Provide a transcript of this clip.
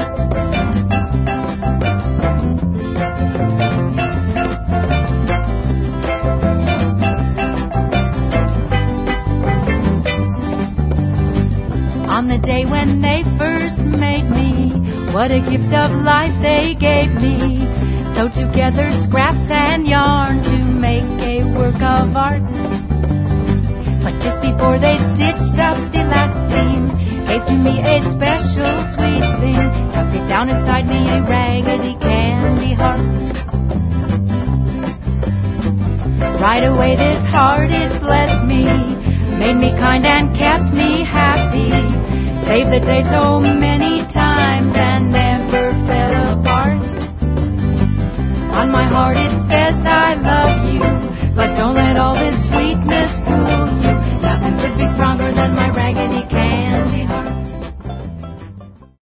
On the day when they first made me, what a gift of life they gave me. So together scraps and yarn to make a work of art. But just before they stitched up the last seam, gave to me a special sweet thing, tucked it down inside me, a raggedy candy heart. Right away this heart it blessed me, made me kind and kept me happy, saved the day so many